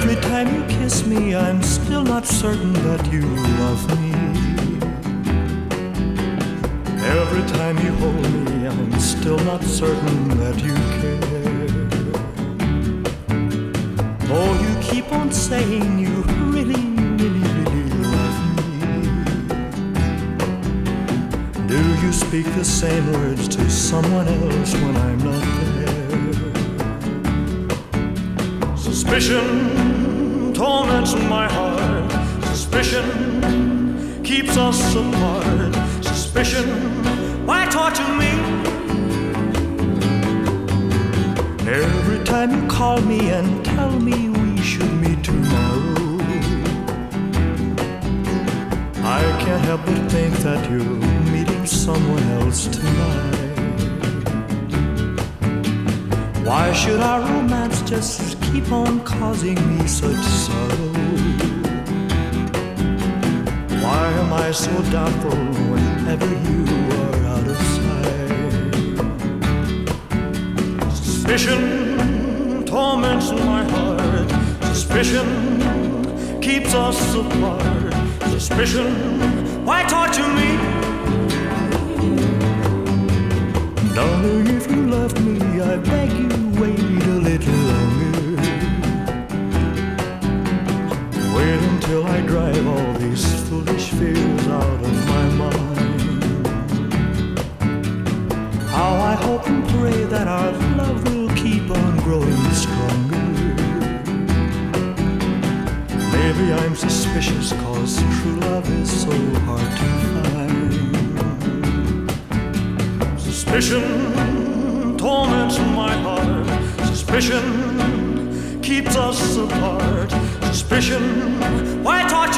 Every time you kiss me, I'm still not certain that you love me. Every time you hold me, I'm still not certain that you care. Oh, you keep on saying you really, really, really love me. Do you speak the same words to someone else when I'm not there? Suspicion torments my heart. Suspicion keeps us apart. Suspicion, why torture me? Every time you call me and tell me we should meet tomorrow, I can't help but think that you're meeting someone else tonight. Why should our romance just keep on causing me such sorrow? Why am I so doubtful whenever you are out of sight? Suspicion torments my heart. Suspicion keeps us apart. Suspicion, why torture me? Darling, if you love me, I beg you, wait a little longer. Wait until I drive all these foolish fears out of my mind. How I hope and pray that our love will keep on growing stronger. Maybe I'm suspicious, 'cause true love is so hard to find. Suspicion torments my heart. Suspicion keeps us apart. Suspicion, why torture?